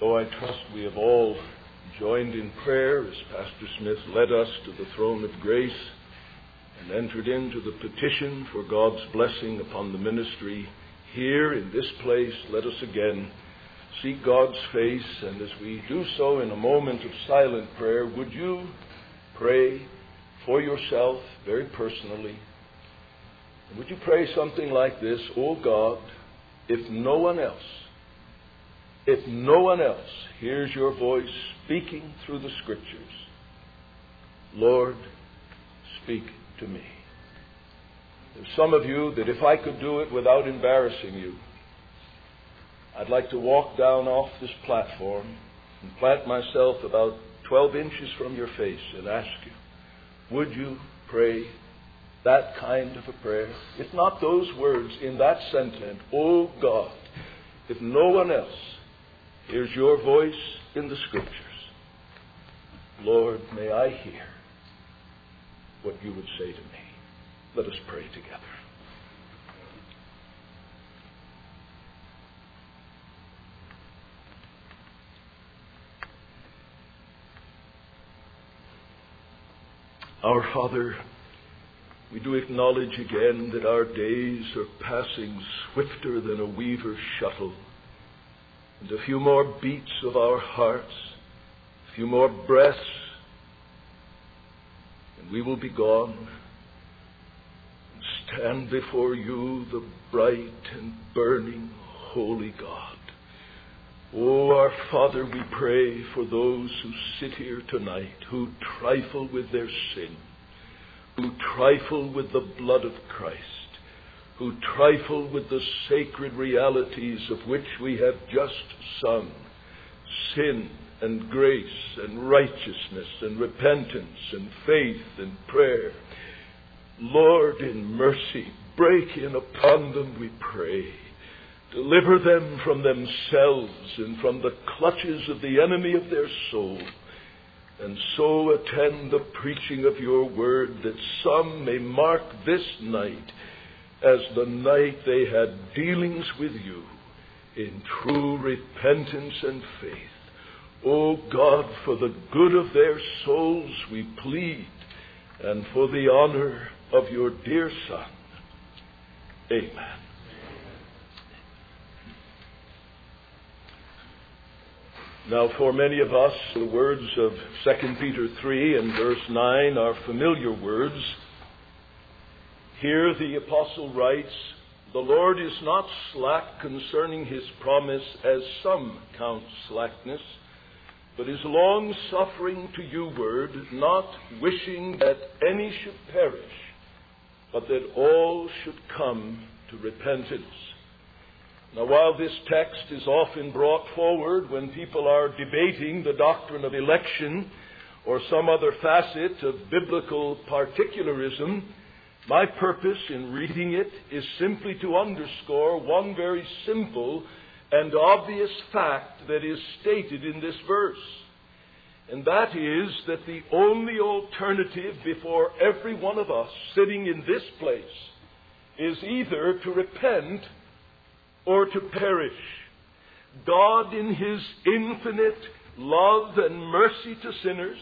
Oh, I trust we have all joined in prayer as Pastor Smith led us to the throne of grace and entered into the petition for God's blessing upon the ministry here in this place. Let us again seek God's face, and as we do so in a moment of silent prayer, would you pray for yourself very personally? And would you pray something like this: "Oh God, if no one else hears your voice speaking through the Scriptures, Lord, speak to me." There's some of you that if I could do it without embarrassing you, I'd like to walk down off this platform and plant myself about 12 inches from your face and ask you, would you pray that kind of a prayer? If not those words in that sentence, "Oh God, if no one else hears your voice in the Scriptures, Lord, may I hear what you would say to me." Let us pray together. Our Father, we do acknowledge again that our days are passing swifter than a weaver's shuttle, and a few more beats of our hearts, a few more breaths, and we will be gone and stand before you, the bright and burning holy God. Oh, our Father, we pray for those who sit here tonight, who trifle with their sin, who trifle with the blood of Christ, who trifle with the sacred realities of which we have just sung: sin and grace and righteousness and repentance and faith and prayer. Lord, in mercy, break in upon them, we pray. Deliver them from themselves and from the clutches of the enemy of their soul, and so attend the preaching of your word, that some may mark this night as the night they had dealings with you in true repentance and faith. O God, for the good of their souls we plead, and for the honor of your dear Son. Amen. Now, for many of us, the words of 2 Peter 3 and verse 9 are familiar words. Here the apostle writes, "The Lord is not slack concerning his promise, as some count slackness, but is long-suffering to you ward, not wishing that any should perish, but that all should come to repentance." Now, while this text is often brought forward when people are debating the doctrine of election or some other facet of biblical particularism, my purpose in reading it is simply to underscore one very simple and obvious fact that is stated in this verse. And that is that the only alternative before every one of us sitting in this place is either to repent or to perish. God, in his infinite love and mercy to sinners,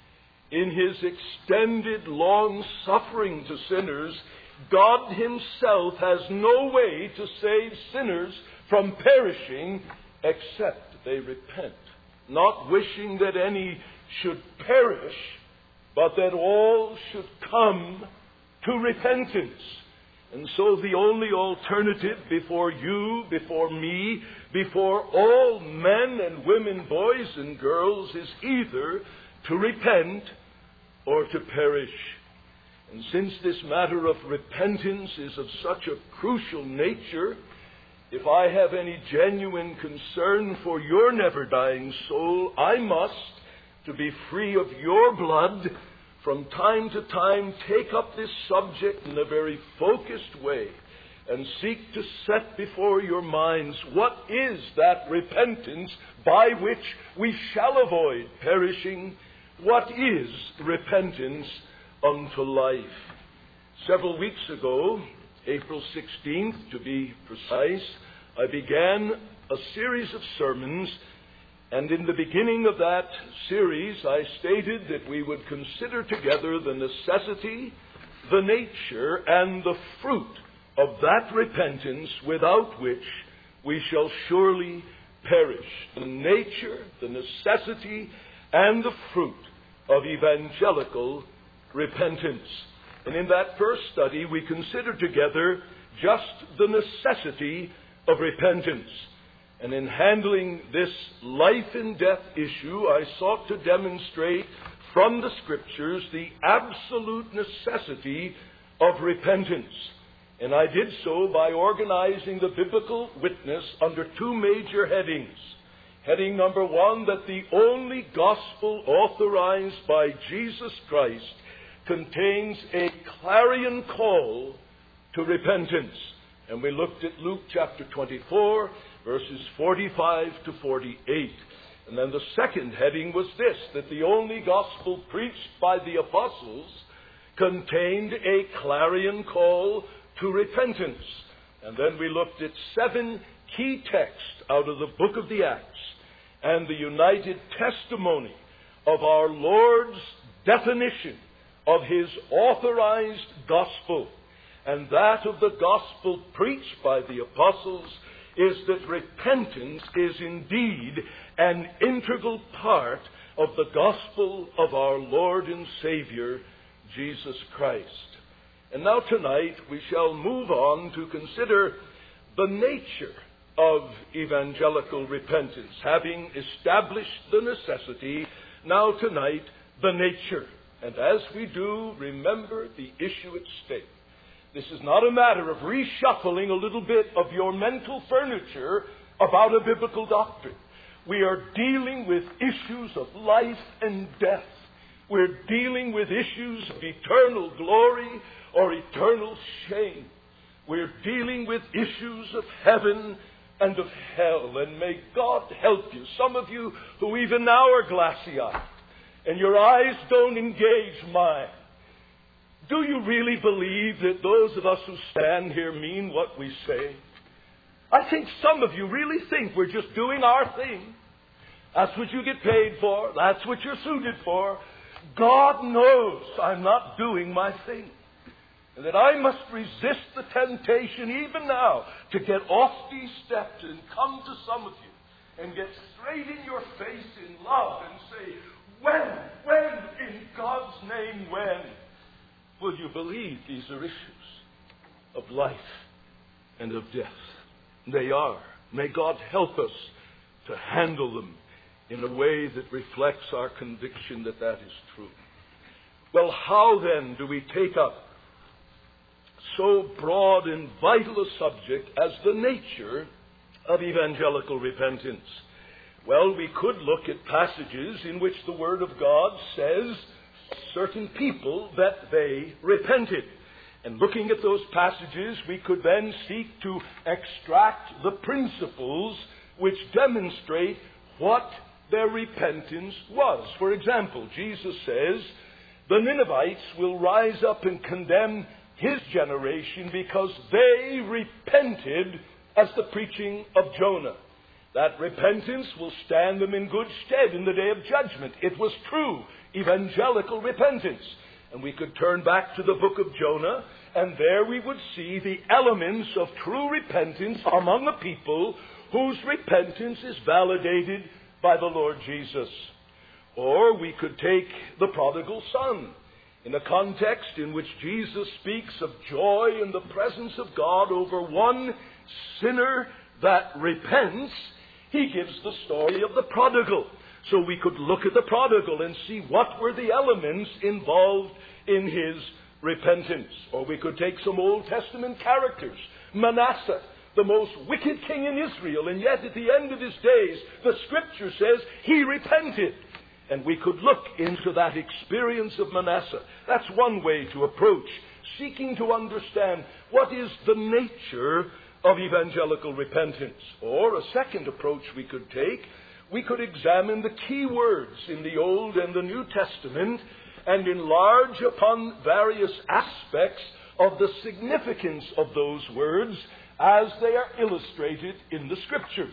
in his extended long suffering to sinners, God himself has no way to save sinners from perishing except they repent, not wishing that any should perish, but that all should come to repentance. And so the only alternative before you, before me, before all men and women, boys and girls, is either to repent or to perish. And since this matter of repentance is of such a crucial nature, if I have any genuine concern for your never-dying soul, I must, to be free of your blood, from time to time take up this subject in a very focused way and seek to set before your minds what is that repentance by which we shall avoid perishing. What is repentance unto life? Several weeks ago, April 16th to be precise, I began a series of sermons And in the beginning of that series, I stated that we would consider together the necessity, the nature, and the fruit of that repentance without which we shall surely perish. The nature, the necessity, and the fruit of evangelical repentance. And in that first study, we considered together just the necessity of repentance. And in handling this life and death issue, I sought to demonstrate from the Scriptures the absolute necessity of repentance. And I did so by organizing the biblical witness under two major headings. Heading number one, that the only gospel authorized by Jesus Christ contains a clarion call to repentance. And we looked at Luke chapter 24, verses 45 to 48. And then the second heading was this, that the only gospel preached by the apostles contained a clarion call to repentance. And then we looked at 7 key texts out of the book of the Acts and the united testimony of our Lord's definition of His authorized gospel. And that of the gospel preached by the apostles is that repentance is indeed an integral part of the gospel of our Lord and Savior, Jesus Christ. And now tonight we shall move on to consider the nature of evangelical repentance. Having established the necessity, now tonight the nature. And as we do, remember the issue at stake. This is not a matter of reshuffling a little bit of your mental furniture about a biblical doctrine. We are dealing with issues of life and death. We're dealing with issues of eternal glory or eternal shame. We're dealing with issues of heaven and of hell. And may God help you. Some of you who even now are glassy-eyed and your eyes don't engage mine. Do you really believe that those of us who stand here mean what we say? I think some of you really think we're just doing our thing. That's what you get paid for. That's what you're suited for. God knows I'm not doing my thing. And that I must resist the temptation even now to get off these steps and come to some of you and get straight in your face in love and say, when, in God's name, when will you believe these are issues of life and of death? They are. May God help us to handle them in a way that reflects our conviction that that is true. Well, how then do we take up so broad and vital a subject as the nature of evangelical repentance? Well, we could look at passages in which the Word of God says certain people that they repented. And looking at those passages, we could then seek to extract the principles which demonstrate what their repentance was. For example, Jesus says, the Ninevites will rise up and condemn his generation because they repented as the preaching of Jonah. That repentance will stand them in good stead in the day of judgment. It was true evangelical repentance. And we could turn back to the book of Jonah, and there we would see the elements of true repentance among a people whose repentance is validated by the Lord Jesus. Or we could take the prodigal son. In a context in which Jesus speaks of joy in the presence of God over one sinner that repents, he gives the story of the prodigal. So we could look at the prodigal and see what were the elements involved in his repentance. Or we could take some Old Testament characters. Manasseh, the most wicked king in Israel, and yet at the end of his days, the Scripture says he repented. And we could look into that experience of Manasseh. That's one way to approach, seeking to understand what is the nature of evangelical repentance. Or a second approach we could take, we could examine the key words in the Old and the New Testament and enlarge upon various aspects of the significance of those words as they are illustrated in the Scriptures.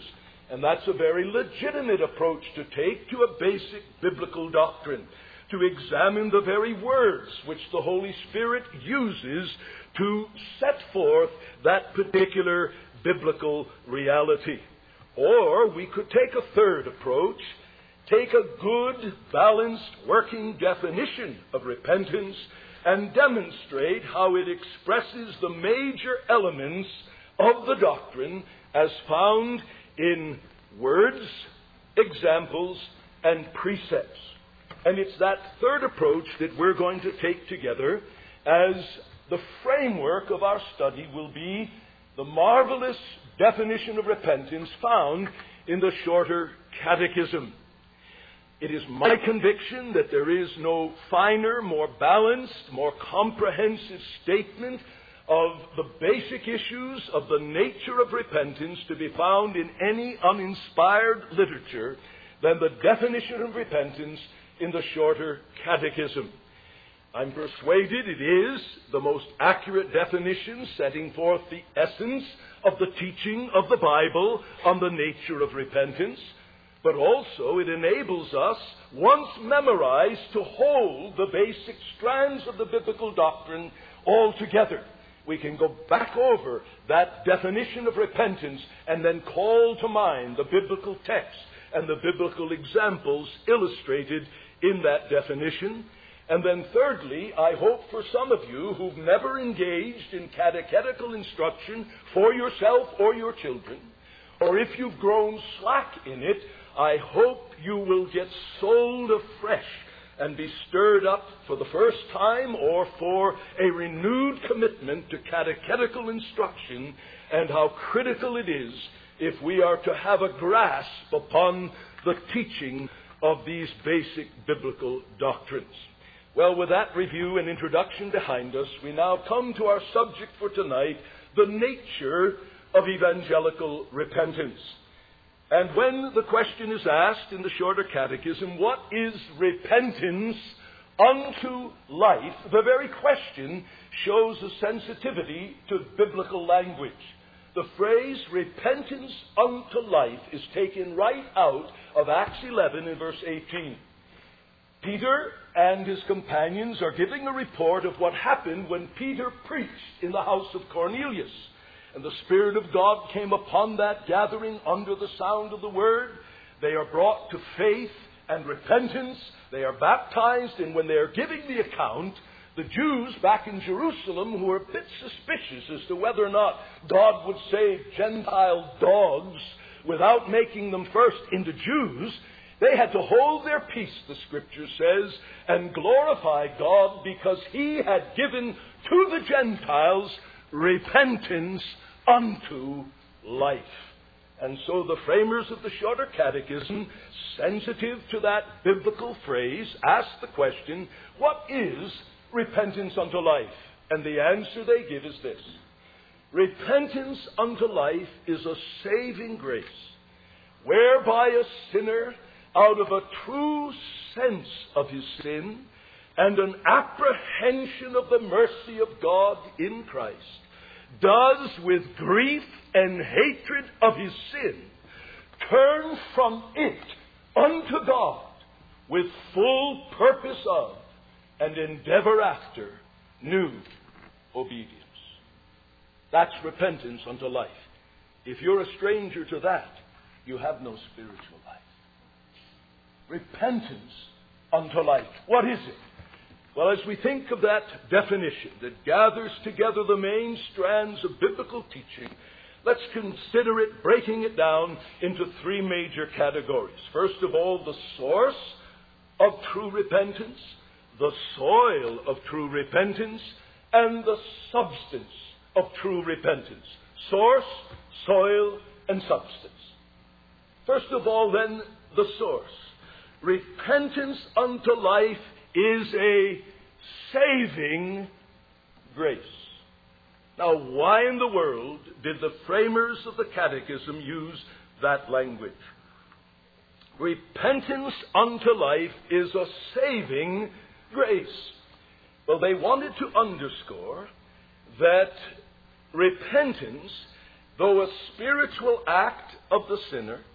And that's a very legitimate approach to take to a basic biblical doctrine, to examine the very words which the Holy Spirit uses to set forth that particular biblical reality. Or we could take a third approach, take a good, balanced, working definition of repentance and demonstrate how it expresses the major elements of the doctrine as found in words, examples, and precepts. And it's that third approach that we're going to take together as the framework of our study will be the marvelous definition of repentance found in the Shorter Catechism. It is my conviction that there is no finer, more balanced, more comprehensive statement of the basic issues of the nature of repentance to be found in any uninspired literature than the definition of repentance in the Shorter Catechism. I'm persuaded it is the most accurate definition setting forth the essence of the teaching of the Bible on the nature of repentance, but also it enables us, once memorized, to hold the basic strands of the biblical doctrine all together. We can go back over that definition of repentance and then call to mind the biblical text and the biblical examples illustrated in that definition. And then thirdly, I hope for some of you who've never engaged in catechetical instruction for yourself or your children, or if you've grown slack in it, I hope you will get souled afresh and be stirred up for the first time or for a renewed commitment to catechetical instruction, and how critical it is if we are to have a grasp upon the teaching of these basic biblical doctrines. Well, with that review and introduction behind us, we now come to our subject for tonight, the nature of evangelical repentance. And when the question is asked in the Shorter Catechism, what is repentance unto life? The very question shows a sensitivity to biblical language. The phrase repentance unto life is taken right out of Acts 11 in verse 18. Peter and his companions are giving a report of what happened when Peter preached in the house of Cornelius. And the Spirit of God came upon that gathering under the sound of the word. They are brought to faith and repentance. They are baptized, and when they are giving the account, the Jews back in Jerusalem, who were a bit suspicious as to whether or not God would save Gentile dogs without making them first into Jews, they had to hold their peace, the Scripture says, and glorify God because He had given to the Gentiles repentance unto life. And so the framers of the Shorter Catechism, sensitive to that biblical phrase, ask the question, what is repentance unto life? And the answer they give is this: repentance unto life is a saving grace, whereby a sinner, out of a true sense of his sin and an apprehension of the mercy of God in Christ, does with grief and hatred of his sin turn from it unto God with full purpose of and endeavor after new obedience. That's repentance unto life. If you're a stranger to that, you have no spiritual life. Repentance unto life. What is it? Well, as we think of that definition that gathers together the main strands of biblical teaching, let's consider it, breaking it down into three major categories. First of all, the source of true repentance, the soil of true repentance, and the substance of true repentance. Source, soil, and substance. First of all, then, the source. Repentance unto life is a saving grace. Now, why in the world did the framers of the Catechism use that language? Repentance unto life is a saving grace. Well, they wanted to underscore that repentance, though a spiritual act of the sinner,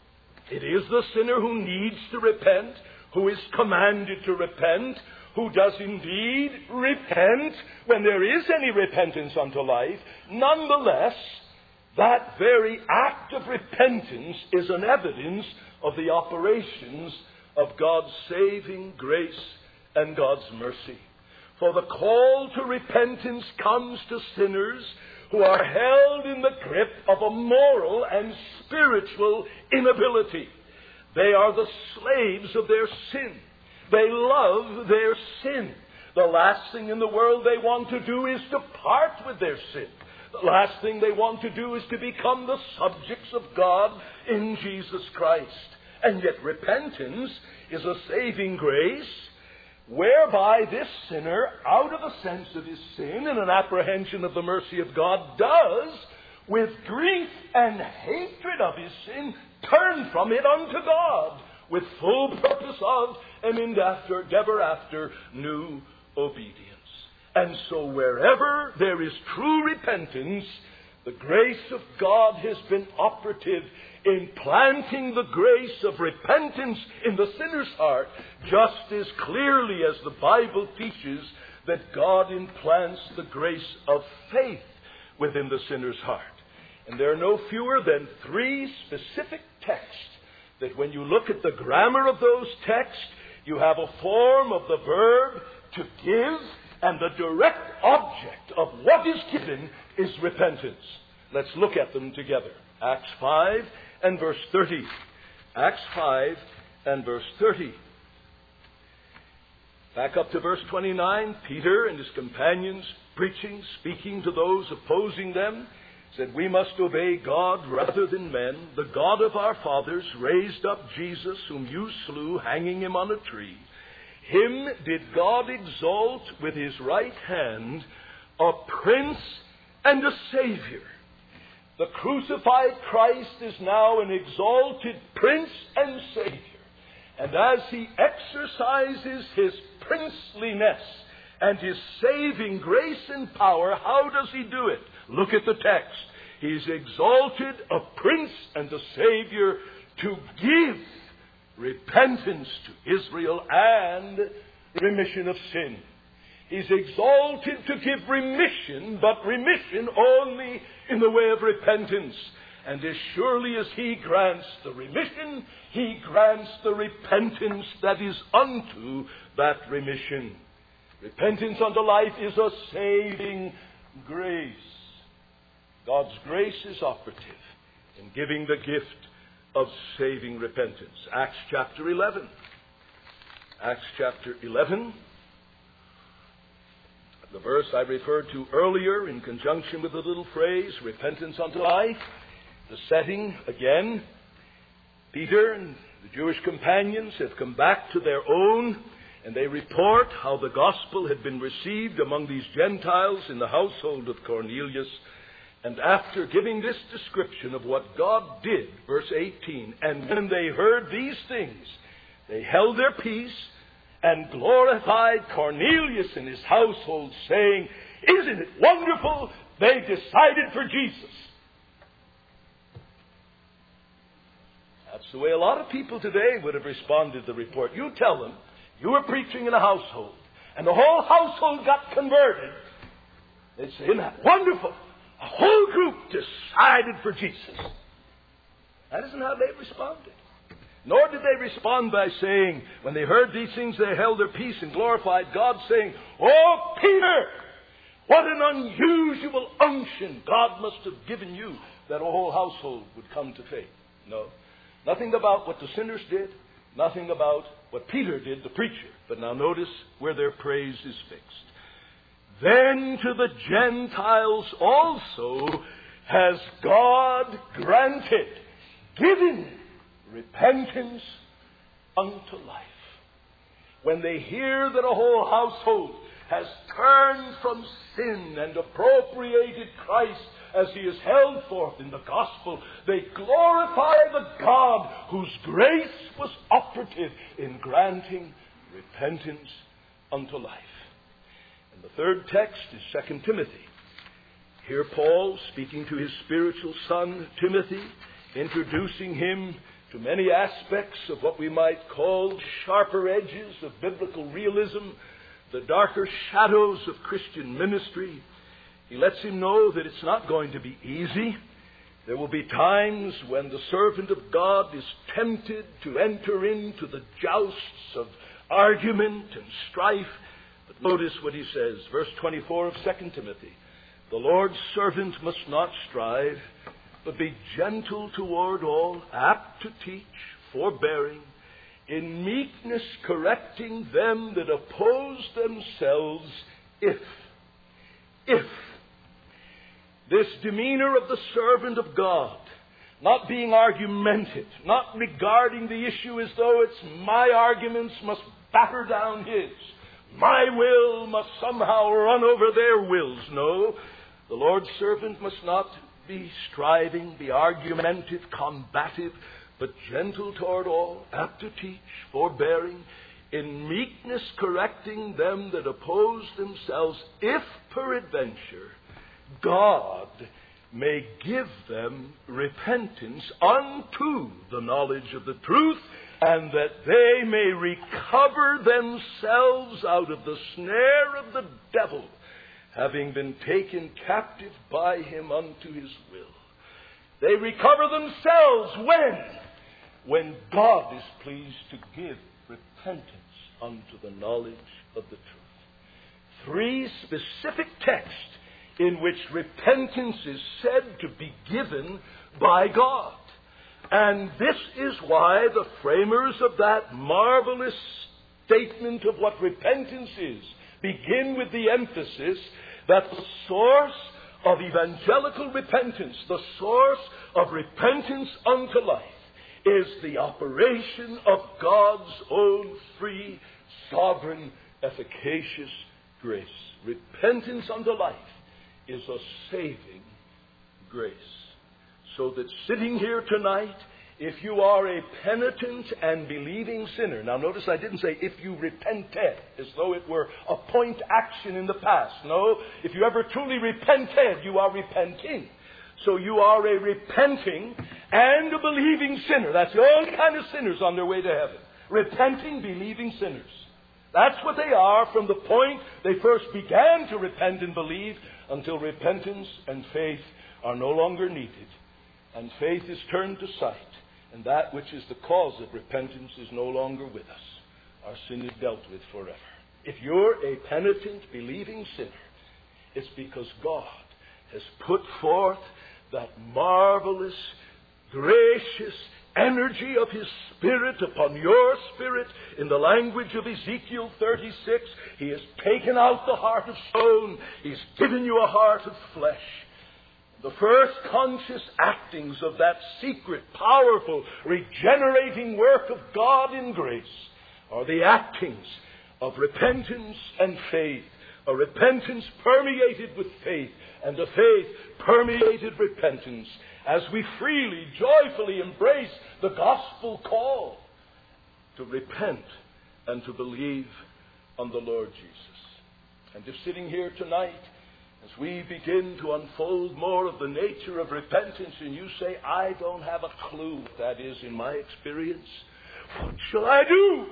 It is the sinner who needs to repent, who is commanded to repent, who does indeed repent when there is any repentance unto life. Nonetheless, that very act of repentance is an evidence of the operations of God's saving grace and God's mercy. For the call to repentance comes to sinners who are held in the grip of a moral and spiritual inability. They are the slaves of their sin. They love their sin. The last thing in the world they want to do is to part with their sin. The last thing they want to do is to become the subjects of God in Jesus Christ. And yet repentance is a saving grace whereby this sinner, out of a sense of his sin and an apprehension of the mercy of God, does, with grief and hatred of his sin, turn from it unto God, with full purpose of and endeavor after new obedience. And so wherever there is true repentance, the grace of God has been operative in planting the grace of repentance in the sinner's heart, just as clearly as the Bible teaches that God implants the grace of faith within the sinner's heart. And there are no fewer than 3 specific texts that when you look at the grammar of those texts, you have a form of the verb to give, and the direct object of what is given is repentance. Let's look at them together. Acts 5 and verse 30. Acts 5 and verse 30. Back up to verse 29. Peter and his companions preaching, speaking to those opposing them, said, "We must obey God rather than men. The God of our fathers raised up Jesus, whom you slew, hanging him on a tree. Him did God exalt with his right hand, a prince and a savior." The crucified Christ is now an exalted prince and savior. And as he exercises his princeliness and his saving grace and power, how does he do it? Look at the text. He's exalted a prince and a savior to give repentance to Israel and remission of sin. He's exalted to give remission, but remission only in the way of repentance. And as surely as he grants the remission, he grants the repentance that is unto that remission. Repentance unto life is a saving grace. God's grace is operative in giving the gift of saving repentance. Acts chapter 11. Acts chapter 11. The verse I referred to earlier in conjunction with the little phrase, repentance unto life. The setting, again, Peter and the Jewish companions have come back to their own, and they report how the gospel had been received among these Gentiles in the household of Cornelius. And after giving this description of what God did, verse 18, "And when they heard these things, they held their peace and glorified Cornelius and his household, saying, 'Isn't it wonderful? They decided for Jesus.'" That's the way a lot of people today would have responded to the report. You tell them you were preaching in a household, and the whole household got converted. They'd say, "Isn't that wonderful? A whole group decided for Jesus." That isn't how they responded. Nor did they respond by saying, when they heard these things, they held their peace and glorified God, saying, "Oh, Peter, what an unusual unction God must have given you that a whole household would come to faith." No. Nothing about what the sinners did. Nothing about what Peter did, the preacher. But now notice where their praise is fixed. "Then to the Gentiles also has God granted, given repentance unto life." When they hear that a whole household has turned from sin and appropriated Christ as he is held forth in the gospel, they glorify the God whose grace was operative in granting repentance unto life. And the third text is 2 Timothy. Here Paul, speaking to his spiritual son Timothy, introducing him to many aspects of what we might call sharper edges of biblical realism, the darker shadows of Christian ministry. He lets him know that it's not going to be easy. There will be times when the servant of God is tempted to enter into the jousts of argument and strife. But notice what he says, verse 24 of 2 Timothy. The Lord's servant must not strive, but be gentle toward all, apt to teach, forbearing, in meekness correcting them that oppose themselves, if this demeanor of the servant of God, not being argumentative, not regarding the issue as though it's my arguments must batter down his, my will must somehow run over their wills. No, the Lord's servant must not be striving, be argumentative, combative, but gentle toward all, apt to teach, forbearing, in meekness correcting them that oppose themselves, if peradventure God may give them repentance unto the knowledge of the truth, and that they may recover themselves out of the snare of the devil, having been taken captive by him unto his will. They recover themselves when God is pleased to give repentance unto the knowledge of the truth. 3 specific texts in which repentance is said to be given by God. And this is why the framers of that marvelous statement of what repentance is begin with the emphasis that the source of evangelical repentance, the source of repentance unto life, is the operation of God's own free, sovereign, efficacious grace. Repentance unto life is a saving grace. So that sitting here tonight, if you are a penitent and believing sinner, now notice I didn't say if you repented, as though it were a point action in the past. No, if you ever truly repented, you are repenting. So you are a repenting and a believing sinner. That's the only kind of sinners on their way to heaven. Repenting, believing sinners. That's what they are from the point they first began to repent and believe until repentance and faith are no longer needed. And faith is turned to sight. And that which is the cause of repentance is no longer with us. Our sin is dealt with forever. If you're a penitent, believing sinner, it's because God has put forth that marvelous, gracious energy of His Spirit upon your spirit. In the language of Ezekiel 36, He has taken out the heart of stone. He's given you a heart of flesh. The first conscious actings of that secret, powerful, regenerating work of God in grace are the actings of repentance and faith. A repentance permeated with faith, and a faith permeated repentance, as we freely, joyfully embrace the gospel call to repent and to believe on the Lord Jesus. And if sitting here tonight, as we begin to unfold more of the nature of repentance, and you say, I don't have a clue what that is in my experience, what shall I do?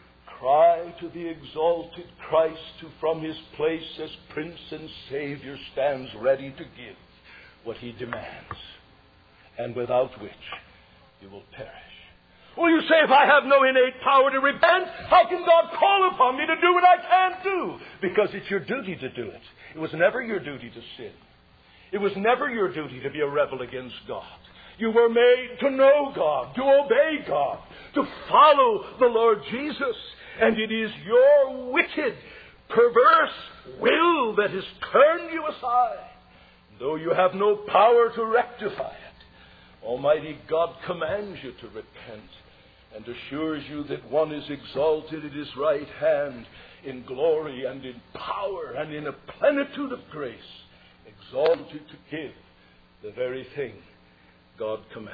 Cry to the exalted Christ, who from His place as Prince and Savior stands ready to give what He demands, and without which you will perish. Well, you say, if I have no innate power to repent, how can God call upon me to do what I can't do? Because it's your duty to do it. It was never your duty to sin. It was never your duty to be a rebel against God. You were made to know God, to obey God, to follow the Lord Jesus. And it is your wicked, perverse will that has turned you aside. Though you have no power to rectify it, Almighty God commands you to repent and assures you that one is exalted at His right hand in glory and in power and in a plenitude of grace, exalted to give the very thing God commands.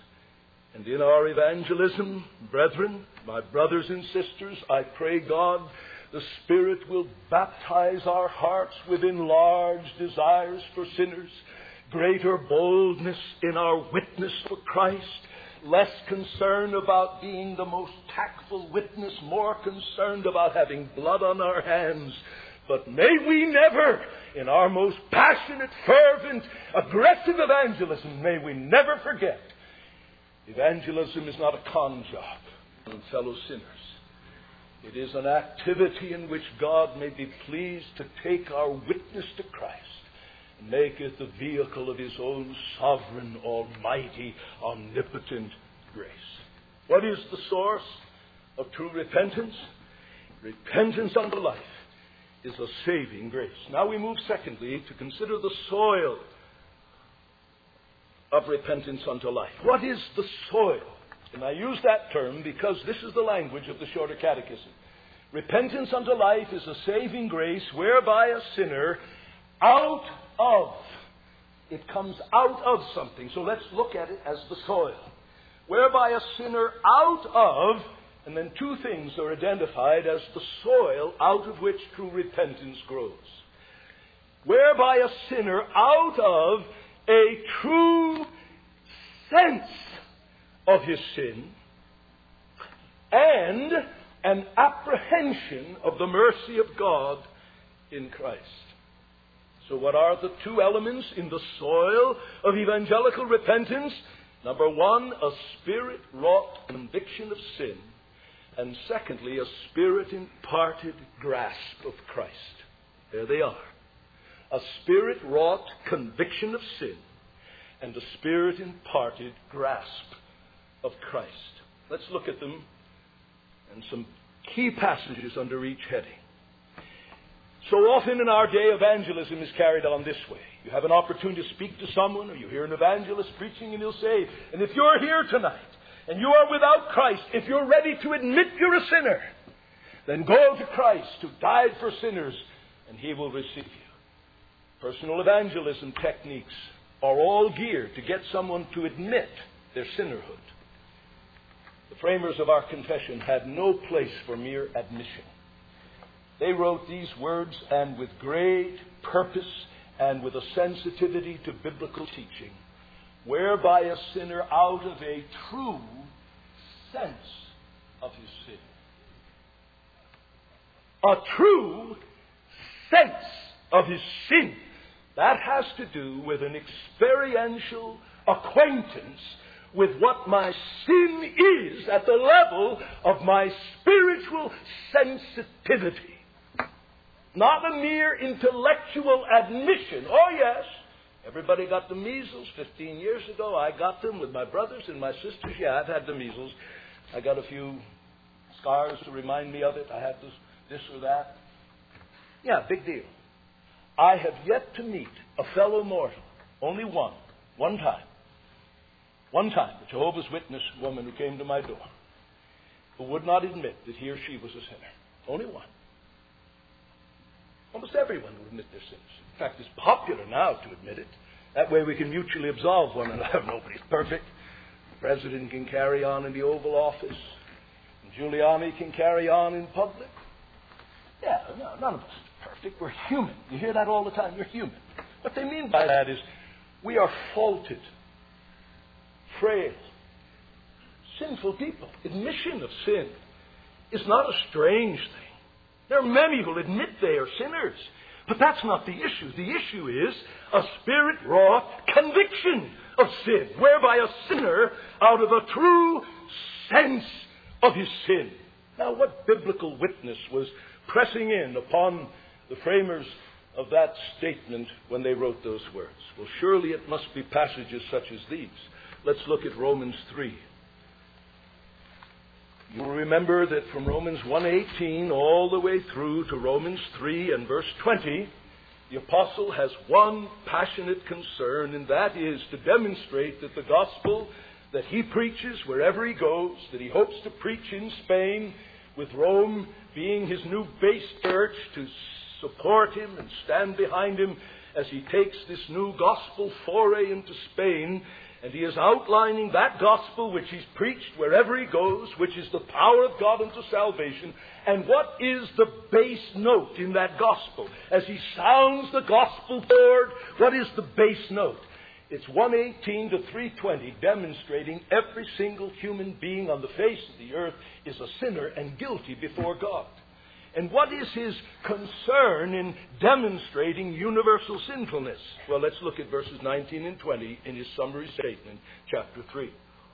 And in our evangelism, brethren, my brothers and sisters, I pray God the Spirit will baptize our hearts with enlarged desires for sinners, greater boldness in our witness for Christ, less concerned about being the most tactful witness, more concerned about having blood on our hands. But may we never, in our most passionate, fervent, aggressive evangelism, may we never forget, evangelism is not a con job on fellow sinners. It is an activity in which God may be pleased to take our witness to Christ and make it the vehicle of His own sovereign, almighty, omnipotent grace. What is the source of true repentance? Repentance unto life is a saving grace. Now we move secondly to consider the soil of repentance unto life. What is the soil? And I use that term because this is the language of the Shorter Catechism. Repentance unto life is a saving grace whereby a sinner it comes out of something. So let's look at it as the soil. Whereby a sinner out of, and then two things are identified as the soil out of which true repentance grows. Whereby a sinner out of a true sense of his sin and an apprehension of the mercy of God in Christ. So what are the two elements in the soil of evangelical repentance? Number one, a Spirit-wrought conviction of sin. And secondly, a Spirit-imparted grasp of Christ. There they are. A Spirit-wrought conviction of sin and a Spirit-imparted grasp of Christ. Let's look at them and some key passages under each heading. So often in our day, evangelism is carried on this way. You have an opportunity to speak to someone, or you hear an evangelist preaching, and he'll say, and if you're here tonight, and you are without Christ, if you're ready to admit you're a sinner, then go to Christ who died for sinners, and He will receive you. Personal evangelism techniques are all geared to get someone to admit their sinnerhood. The framers of our confession had no place for mere admission. They wrote these words, and with great purpose and with a sensitivity to biblical teaching, whereby a sinner out of a true sense of his sin. A true sense of his sin. That has to do with an experiential acquaintance with what my sin is at the level of my spiritual sensitivity. Not a mere intellectual admission. Oh yes, everybody got the measles 15 years ago. I got them with my brothers and my sisters. Yeah, I've had the measles. I got a few scars to remind me of it. I had this or that. Yeah, big deal. I have yet to meet a fellow mortal, only one time, a Jehovah's Witness woman who came to my door, who would not admit that he or she was a sinner. Only one. Almost everyone will admit their sins. In fact, it's popular now to admit it. That way we can mutually absolve one another. Nobody's perfect. The president can carry on in the Oval Office. And Giuliani can carry on in public. Yeah, no, none of us are perfect. We're human. You hear that all the time. You're human. What they mean by that is we are faulted, frail, sinful people. Admission of sin is not a strange thing. There are many who will admit they are sinners. But that's not the issue. The issue is a Spirit-wrought conviction of sin, whereby a sinner, out of a true sense of his sin. Now, what biblical witness was pressing in upon the framers of that statement when they wrote those words? Well, surely it must be passages such as these. Let's look at Romans 3. You'll remember that from Romans 1:18 all the way through to Romans 3 and verse 20, the apostle has one passionate concern, and that is to demonstrate that the gospel that he preaches wherever he goes, that he hopes to preach in Spain, with Rome being his new base church to support him and stand behind him as he takes this new gospel foray into Spain. And he is outlining that gospel which he's preached wherever he goes, which is the power of God unto salvation. And what is the base note in that gospel? As he sounds the gospel chord, what is the base note? It's 118 to 320, demonstrating every single human being on the face of the earth is a sinner and guilty before God. And what is his concern in demonstrating universal sinfulness? Well, let's look at verses 19 and 20 in his summary statement, chapter 3.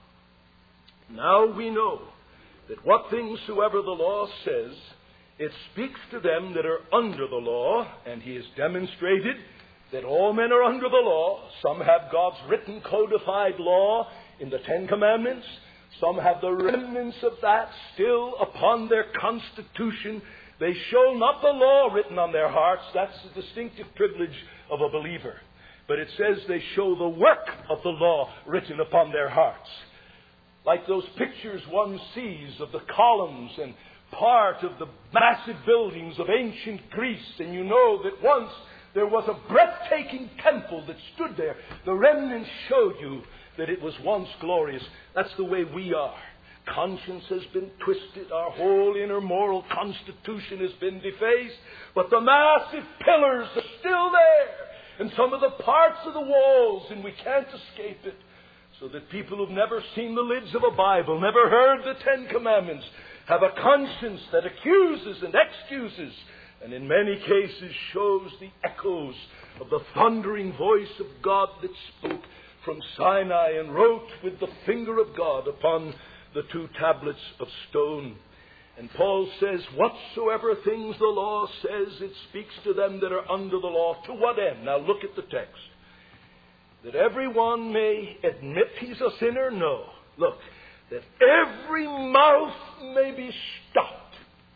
Now we know that what things soever the law says, it speaks to them that are under the law, and he has demonstrated that all men are under the law. Some have God's written codified law in the Ten Commandments. Some have the remnants of that still upon their constitution. They show not the law written on their hearts. That's the distinctive privilege of a believer. But it says they show the work of the law written upon their hearts. Like those pictures one sees of the columns and part of the massive buildings of ancient Greece. And you know that once there was a breathtaking temple that stood there. The remnants showed you that it was once glorious. That's the way we are. Conscience has been twisted. Our whole inner moral constitution has been defaced. But the massive pillars are still there. And some of the parts of the walls, and we can't escape it. So that people who've never seen the lids of a Bible, never heard the Ten Commandments, have a conscience that accuses and excuses, and in many cases shows the echoes of the thundering voice of God that spoke from Sinai and wrote with the finger of God upon the 2 tablets of stone. And Paul says, whatsoever things the law says, it speaks to them that are under the law. To what end? Now look at the text. That everyone may admit he's a sinner? No. Look, that every mouth may be stopped,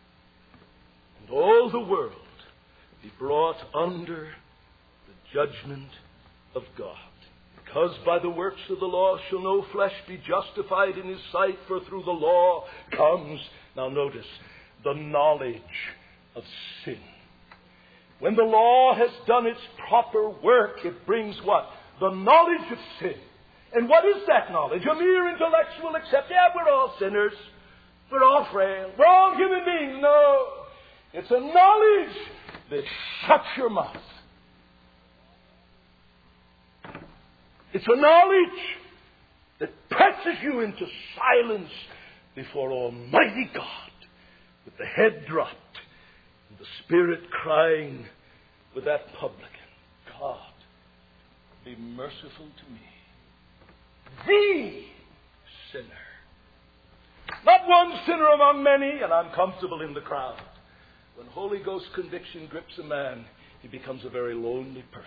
and all the world be brought under the judgment of God. Because by the works of the law shall no flesh be justified in his sight, for through the law comes, now notice, the knowledge of sin. When the law has done its proper work, it brings what? The knowledge of sin. And what is that knowledge? A mere intellectual accept. Yeah, we're all sinners. We're all frail. We're all human beings. No. It's a knowledge that shuts your mouth. It's a knowledge that presses you into silence before Almighty God, with the head dropped and the spirit crying with that publican, God, be merciful to me, the sinner. Not one sinner among many, and I'm comfortable in the crowd. When Holy Ghost conviction grips a man, he becomes a very lonely person.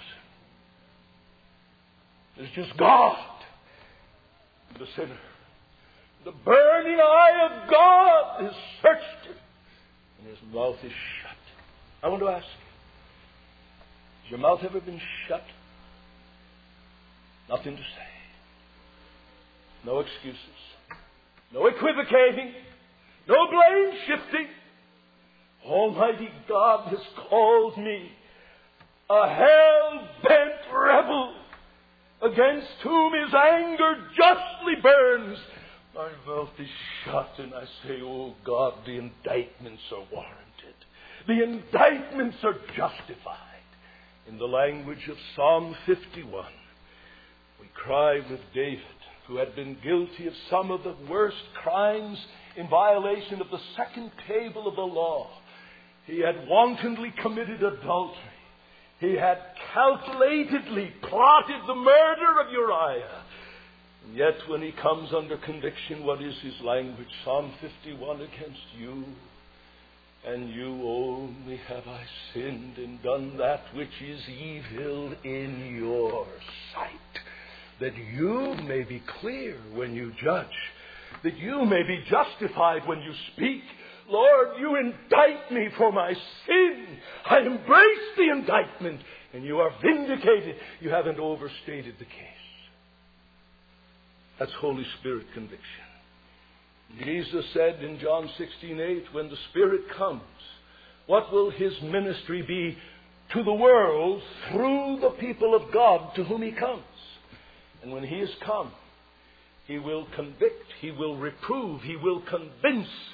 There's just God, the sinner. The burning eye of God has searched him, and his mouth is shut. I want to ask you, has your mouth ever been shut? Nothing to say. No excuses. No equivocating. No blame shifting. Almighty God has called me a hell-bent rebel, against whom his anger justly burns. My mouth is shut, and I say, oh God, the indictments are warranted. The indictments are justified. In the language of Psalm 51, we cry with David, who had been guilty of some of the worst crimes in violation of the second table of the law. He had wantonly committed adultery. He had calculatedly plotted the murder of Uriah. And yet when he comes under conviction, what is his language? Psalm 51, against you and you only have I sinned and done that which is evil in your sight, that you may be clear when you judge, that you may be justified when you speak. Lord, you indict me for my sin. I embrace the indictment, and you are vindicated. You haven't overstated the case. That's Holy Spirit conviction. Jesus said in John 16:8, when the Spirit comes, what will his ministry be to the world through the people of God to whom he comes? And when he has come, he will convict, he will reprove, he will convince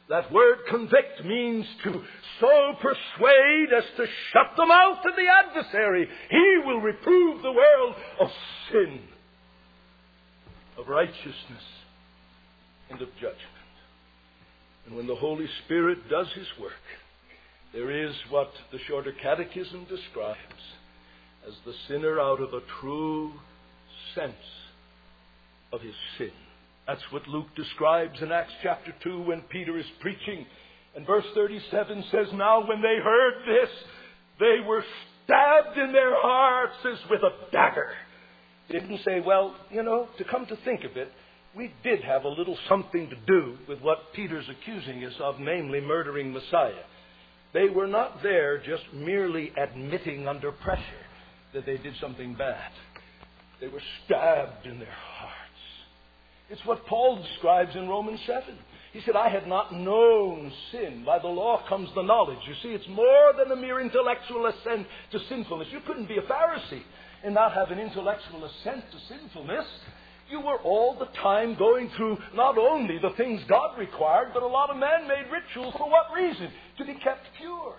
That word convict means to so persuade as to shut the mouth of the adversary. He will reprove the world of sin, of righteousness, and of judgment. And when the Holy Spirit does His work, there is what the Shorter Catechism describes as the sinner out of a true sense of his sin. That's what Luke describes in Acts chapter 2 when Peter is preaching. And verse 37 says, now when they heard this, they were stabbed in their hearts as with a dagger. They didn't say, well, to come to think of it, we did have a little something to do with what Peter's accusing us of, namely murdering Messiah. They were not there just merely admitting under pressure that they did something bad. They were stabbed in their hearts. It's what Paul describes in Romans 7. He said, I had not known sin. By the law comes the knowledge. You see, it's more than a mere intellectual assent to sinfulness. You couldn't be a Pharisee and not have an intellectual assent to sinfulness. You were all the time going through not only the things God required, but a lot of man-made rituals. For what reason? To be kept pure.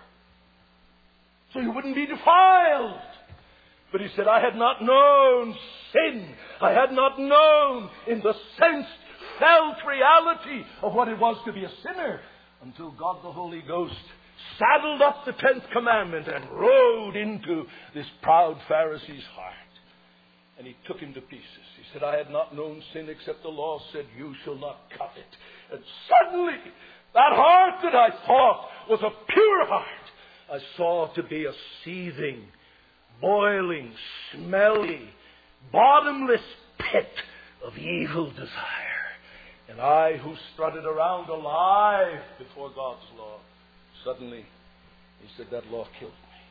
So you wouldn't be defiled. But he said, I had not known sin. I had not known in the sensed, felt reality of what it was to be a sinner until God the Holy Ghost saddled up the 10th commandment and rode into this proud Pharisee's heart. And he took him to pieces. He said, I had not known sin except the law said, you shall not covet. And suddenly, that heart that I thought was a pure heart, I saw to be a seething, boiling, smelly, bottomless pit of evil desire. And I, who strutted around alive before God's law, suddenly, he said, that law killed me.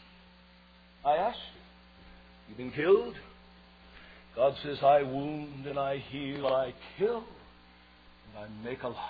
I asked you, you've been killed? God says, I wound and I heal, I kill, and I make alive.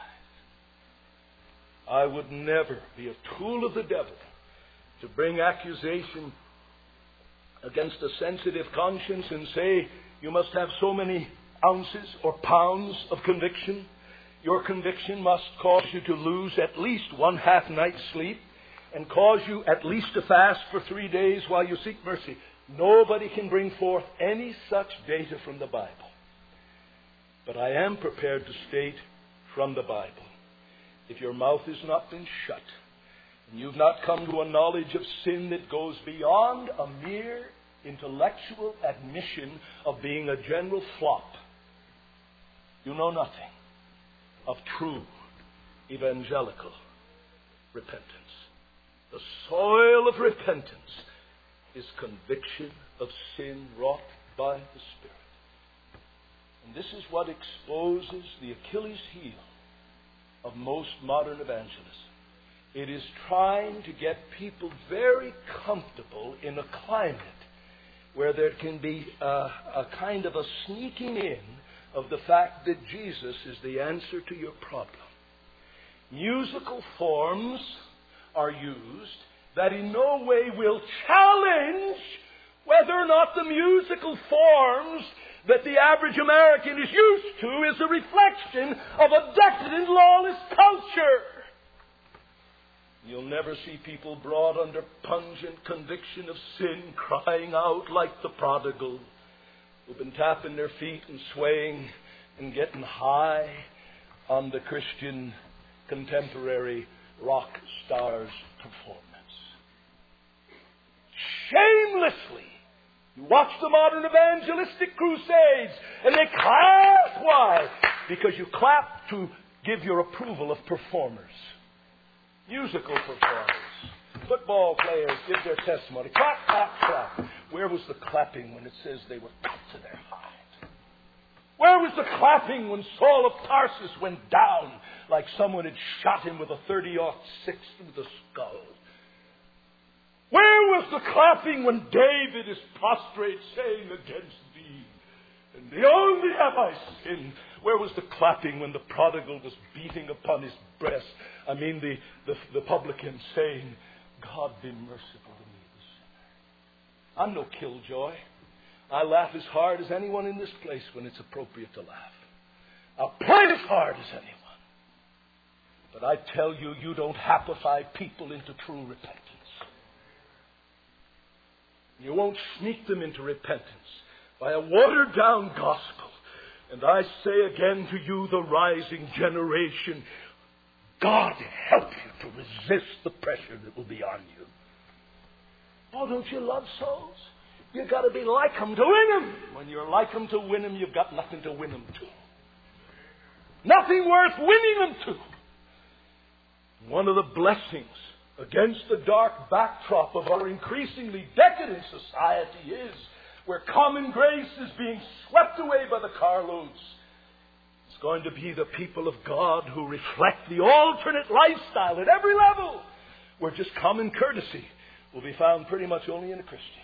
I would never be a tool of the devil to bring accusation against a sensitive conscience and say, you must have so many ounces or pounds of conviction. Your conviction must cause you to lose at least one half night's sleep and cause you at least to fast for 3 days while you seek mercy. Nobody can bring forth any such data from the Bible. But I am prepared to state from the Bible, if your mouth has not been shut, and you've not come to a knowledge of sin that goes beyond a mere intellectual admission of being a general flop, you know nothing of true evangelical repentance. The soil of repentance is conviction of sin wrought by the Spirit. And this is what exposes the Achilles heel of most modern evangelism. It is trying to get people very comfortable in a climate where there can be a kind of a sneaking in of the fact that Jesus is the answer to your problem. Musical forms are used that in no way will challenge whether or not the musical forms that the average American is used to is a reflection of a decadent, lawless culture. You'll never see people brought under pungent conviction of sin crying out like the prodigal who've been tapping their feet and swaying and getting high on the Christian contemporary rock stars' performance. Shamelessly, you watch the modern evangelistic crusades and they clap. Why? Because you clap to give your approval of performers. Musical performers. Football players give their testimony. Clap, clap, clap. Where was the clapping when it says they were cut to their heart? Where was the clapping when Saul of Tarsus went down like someone had shot him with a 30-06 through the skull? Where was the clapping when David is prostrate saying against thee, and thee only have I sinned? Where was the clapping when the prodigal was beating upon his breast? I mean the publican saying, God be merciful to me, the sinner. I'm no killjoy. I laugh as hard as anyone in this place when it's appropriate to laugh. I'll play as hard as anyone. But I tell you, you don't happify people into true repentance. You won't sneak them into repentance by a watered-down gospel. And I say again to you, the rising generation, God help you to resist the pressure that will be on you. Oh, don't you love souls? You've got to be like them to win them. When you're like them to win them, you've got nothing to win them to. Nothing worth winning them to. One of the blessings against the dark backdrop of our increasingly decadent society is where common grace is being swept away by the carloads. It's going to be the people of God who reflect the alternate lifestyle at every level, where just common courtesy will be found pretty much only in a Christian.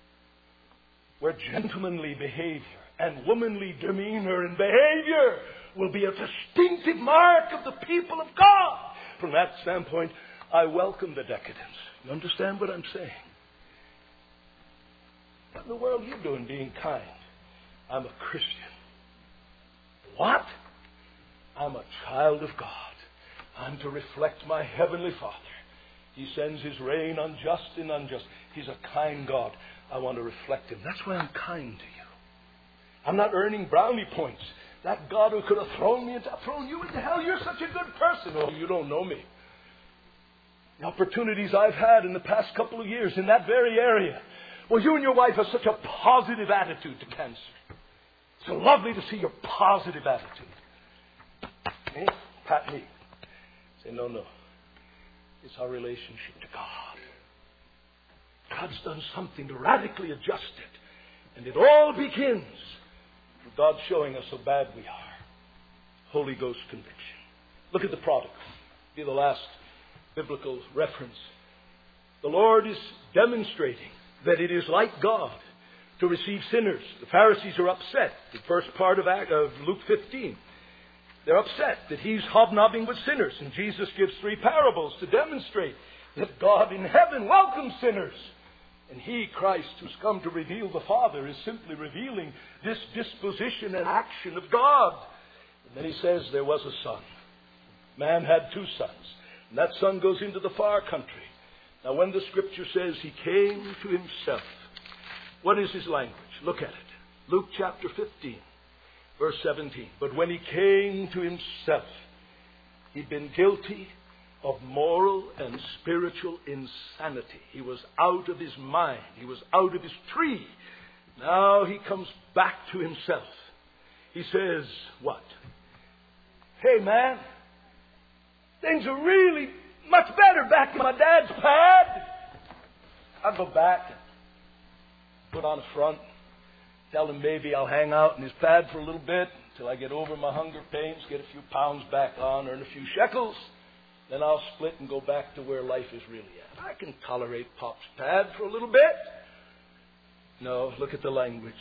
Where gentlemanly behavior and womanly demeanor and behavior will be a distinctive mark of the people of God. From that standpoint, I welcome the decadence. You understand what I'm saying? What in the world are you doing being kind? I'm a Christian. What? I'm a child of God. I'm to reflect my heavenly Father. He sends His rain on just and unjust. He's a kind God. I want to reflect Him. That's why I'm kind to you. I'm not earning brownie points. That God who could have thrown you into hell, you're such a good person. Oh, you don't know me. The opportunities I've had in the past couple of years in that very area. Well, you and your wife have such a positive attitude to cancer. It's so lovely to see your positive attitude. Me? Pat me. Say, no. It's our relationship to God. God's done something to radically adjust it. And it all begins with God showing us how bad we are. Holy Ghost conviction. Look at the prodigal. Be the last biblical reference. The Lord is demonstrating that it is like God to receive sinners. The Pharisees are upset. The first part of Luke 15. They're upset that He's hobnobbing with sinners. And Jesus gives 3 parables to demonstrate that God in heaven welcomes sinners. And He, Christ, who's come to reveal the Father, is simply revealing this disposition and action of God. And then He says there was a son. Man had 2 sons. And that son goes into the far country. Now when the Scripture says He came to Himself, what is His language? Look at it. Luke chapter 15, verse 17. But when He came to Himself, He'd been guilty of moral and spiritual insanity. He was out of his mind. He was out of his tree. Now He comes back to Himself. He says, what? Hey man, things are really much better back in my dad's pad. I'll go back and put on a front. Tell him maybe I'll hang out in his pad for a little bit till I get over my hunger pains, get a few pounds back on, earn a few shekels. Then I'll split and go back to where life is really at. I can tolerate Pop's pad for a little bit. No, look at the language.